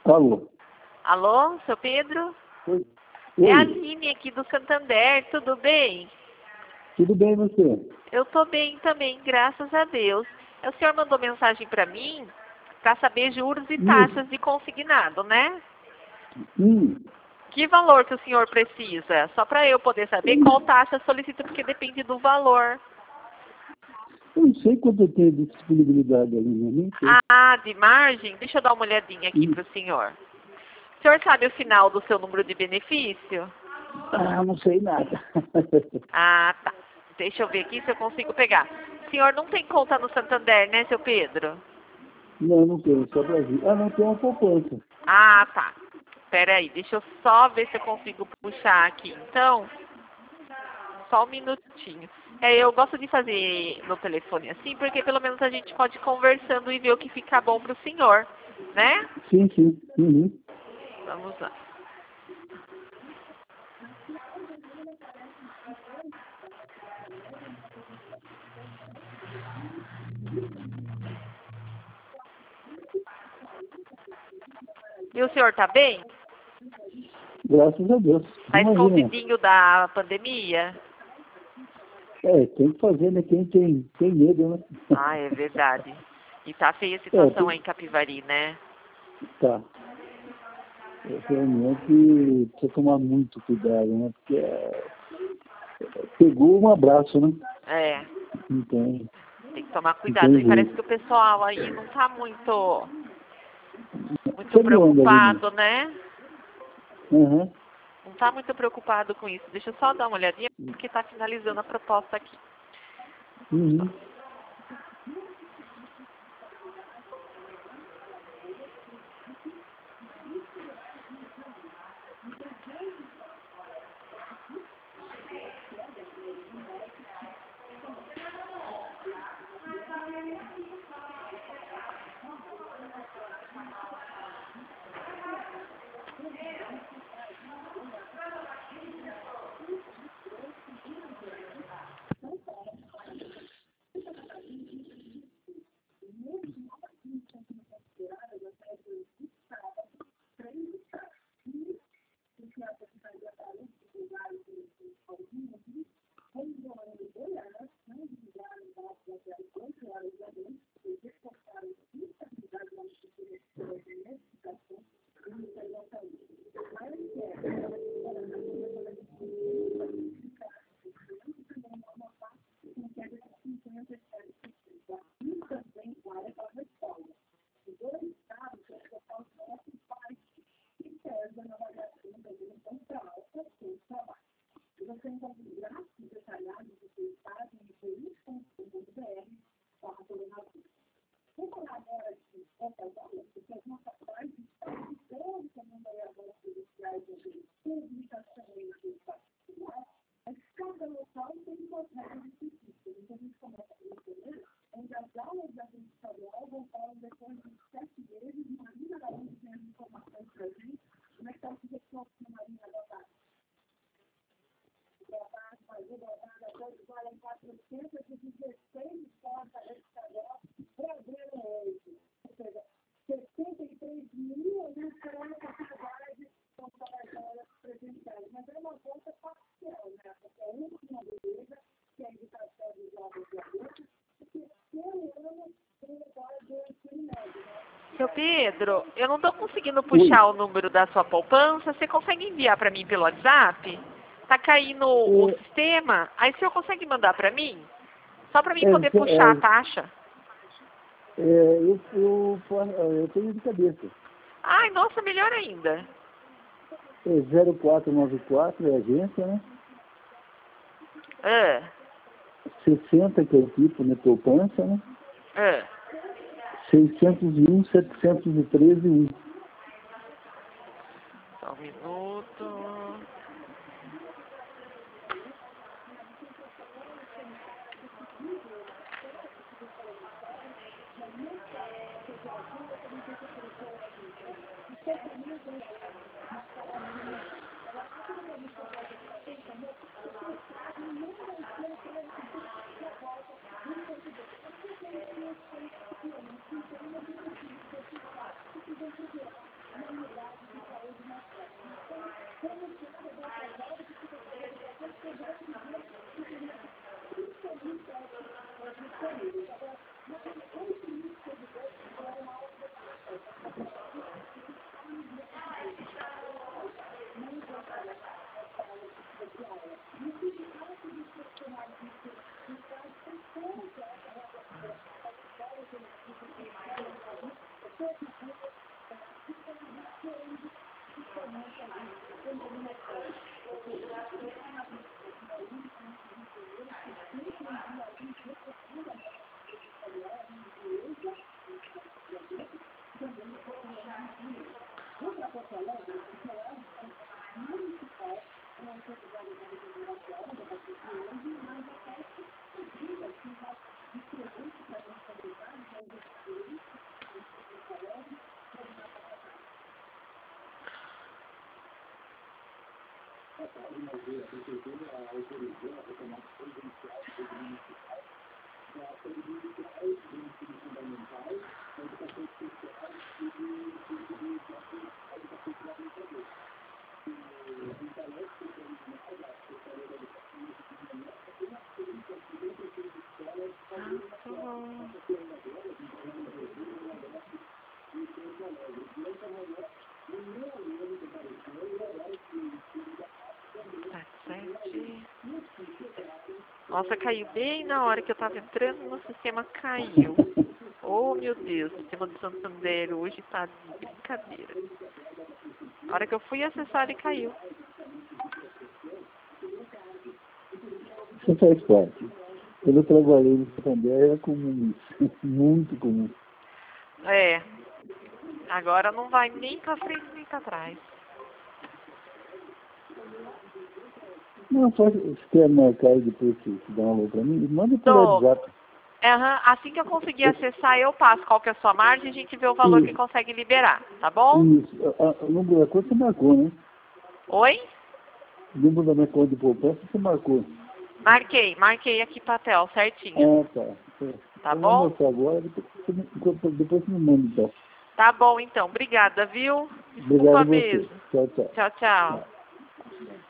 Alô? Alô, seu Pedro? Oi. É a Oi. Aline aqui do Santander, tudo bem? Tudo bem você? Eu tô bem também, graças a Deus. O senhor mandou mensagem para mim para saber juros e taxas de consignado, né? Hum. Que valor que o senhor precisa? Só para eu poder saber qual taxa solicita, porque depende do valor. Eu não sei quanto eu tenho de disponibilidade ali, né? Nem sei. Ah, de margem? Deixa eu dar uma olhadinha aqui para o senhor. O senhor sabe o final do seu número de benefício? Ah, não sei nada. Ah, tá. Deixa eu ver aqui se eu consigo pegar. O senhor não tem conta no Santander, né, seu Pedro? Não, não tenho, só Brasil. Ah, não tem uma poupança. Ah, tá. Pera aí, deixa eu só ver se eu consigo puxar aqui. Então, só um minutinho. Eu gosto de fazer no telefone assim, porque pelo menos a gente pode ir conversando e ver o que fica bom pro senhor, né? Sim, sim. Uhum. Vamos lá. E o senhor tá bem? Graças a Deus. Tá Imagina. escondidinho da pandemia? É, tem que fazer, né? Quem tem medo, né? Ah, é verdade. E tá feia a É, situação aí em Capivari, né? tá. É realmente precisa tomar muito cuidado, né? Porque pegou um abraço, né? É, Então, tem que tomar não cuidado. tem E parece jeito. que o pessoal aí não tá muito Como anda ali, né? preocupado, né? Uhum. Não tá muito preocupado com isso. Deixa eu só dar uma olhadinha, porque tá finalizando a proposta aqui. Uhum. Seu Pedro, eu não tô conseguindo Oi. puxar o número da sua poupança. Você consegue enviar para mim pelo WhatsApp? Tá caindo o sistema. Aí o senhor consegue mandar para mim? Só para mim poder puxar a taxa. Eu tenho de cabeça. Ai, nossa, melhor ainda. É 0494, é agência, né? Ah, 60, que é o tipo, né? Poupança, né? ah. 601, 713, 1. Só um minuto. Nossa, caiu bem na hora que eu tava entrando no sistema, caiu. Oh, meu Deus, o sistema do Santander hoje tá de brincadeira. Na hora que eu fui acessar, ele caiu. Isso faz parte. Quando eu trabalhei no Santander, era comum isso. Muito comum. É. Agora não vai nem pra frente nem pra trás. Não, só se quer marcar e depois se dá uma alô pra mim, manda por WhatsApp. Assim que eu conseguir acessar, eu passo qual que é a sua margem e a gente vê o valor que consegue liberar, tá bom? Isso. O número da conta você marcou, né? Oi? O número da minha conta de poupança você marcou. Marquei aqui pra tel, certinho. Ah, tá. Tá eu bom? vou mostrar agora, depois você me manda então. Tá bom, então. Obrigada, viu? Obrigado Desculpa a você. mesmo. Tchau, tchau. Tchau, tchau.